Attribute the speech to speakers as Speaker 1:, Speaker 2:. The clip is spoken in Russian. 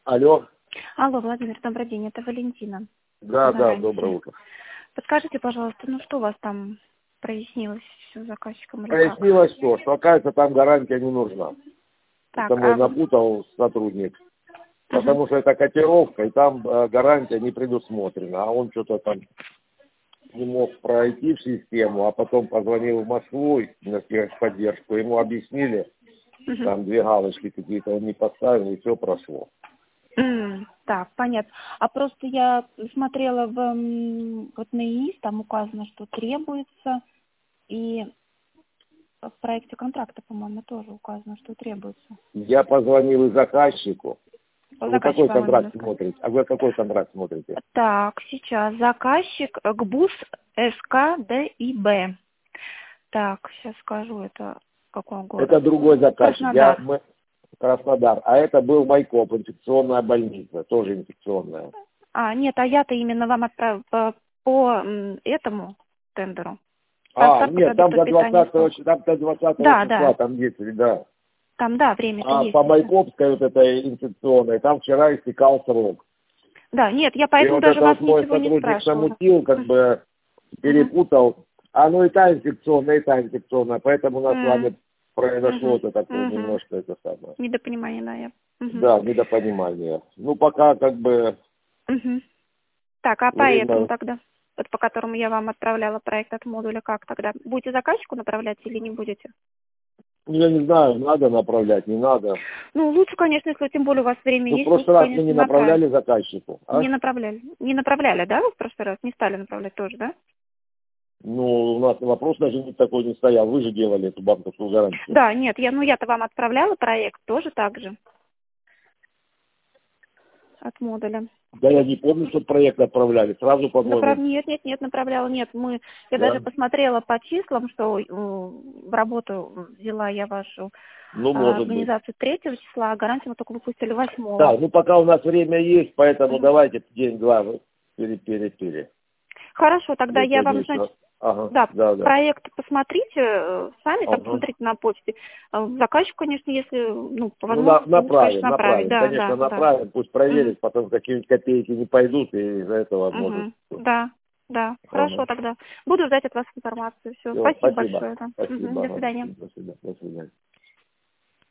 Speaker 1: Алло.
Speaker 2: Алло, Владимир, добрый день, это Валентина.
Speaker 1: Да,
Speaker 2: Заранее.
Speaker 1: доброе утро.
Speaker 2: Подскажите, пожалуйста, ну что у вас там прояснилось все с заказчиком или как?
Speaker 1: Прояснилось что оказывается там гарантия не нужна.
Speaker 2: Так,
Speaker 1: Это мой напутал сотрудник. Потому что это котировка, и там гарантия не предусмотрена. А он что-то там не мог пройти в систему, а потом позвонил в Москву на техподдержку. Ему объяснили, там 2 галочки какие-то он не поставил, и все прошло.
Speaker 2: Так, понятно. А просто я смотрела вот на ИИС, там указано, что требуется, и в проекте контракта, по-моему, тоже указано, что требуется.
Speaker 1: Я позвонил и заказчику. Вы какой
Speaker 2: Заказчик вам
Speaker 1: контракт
Speaker 2: именно
Speaker 1: смотрите? А вы какой контракт смотрите?
Speaker 2: Так, сейчас заказчик ГБУС СК-ДИБ. Так, сейчас скажу, это какой город?
Speaker 1: Это другой заказчик.
Speaker 2: Краснодар.
Speaker 1: Краснодар. А это был Майкоп, инфекционная больница, тоже инфекционная.
Speaker 2: Нет, а я-то именно вам отправила по этому тендеру. Поставка
Speaker 1: Нет, там до
Speaker 2: продуктов
Speaker 1: 20
Speaker 2: Да,
Speaker 1: числа, там есть, да.
Speaker 2: Там, да, время-то
Speaker 1: А
Speaker 2: есть.
Speaker 1: по Майкопской вот этой инфекционной, там вчера истекал срок.
Speaker 2: Да, нет, я
Speaker 1: И
Speaker 2: поэтому
Speaker 1: вот
Speaker 2: даже
Speaker 1: это
Speaker 2: вас
Speaker 1: вот мой
Speaker 2: ничего не
Speaker 1: сотрудник
Speaker 2: спрашивала.
Speaker 1: намутил, как бы перепутал. Ну и та инфекционная, поэтому у нас с вами произошло это такое немножко это самое.
Speaker 2: Недопонимание, да, я.
Speaker 1: Да, недопонимание. Ну, пока как бы...
Speaker 2: Так, а
Speaker 1: время...
Speaker 2: поэтому тогда, вот по которому я вам отправляла проект от модуля, как тогда? Будете заказчику направлять или не будете?
Speaker 1: Я не знаю, надо направлять, не надо.
Speaker 2: Ну, лучше, конечно, если тем более у вас время есть,
Speaker 1: В прошлый
Speaker 2: лучше,
Speaker 1: раз мы
Speaker 2: конечно,
Speaker 1: не направляли заказчику.
Speaker 2: Не направляли. Не направляли, да, вы в прошлый раз? Не стали направлять тоже, да?
Speaker 1: Ну, у нас вопрос даже такой не стоял. Вы же делали эту банковскую гарантию.
Speaker 2: Да, нет, я-то вам отправляла проект тоже так же. От модуля.
Speaker 1: Да я не помню, что проект отправляли. Сразу, по-моему...
Speaker 2: Нет, направляла. Нет, я даже посмотрела по числам, что в работу взяла я вашу организацию 3 числа, а гарантию мы только выпустили 8.
Speaker 1: Да, пока у нас время есть, поэтому давайте день-два пере.
Speaker 2: Хорошо, тогда я вам, значит, проект посмотрите, сами там посмотрите на почте. Заказчику, конечно, если, по возможности,
Speaker 1: направим.
Speaker 2: Да,
Speaker 1: конечно, направим, пусть проверит, потом какие-нибудь копейки не пойдут, и из-за этого может...
Speaker 2: Да, хорошо тогда. Буду ждать от вас информацию. Все, спасибо большое.
Speaker 1: Спасибо.
Speaker 2: До свидания.
Speaker 1: До свидания.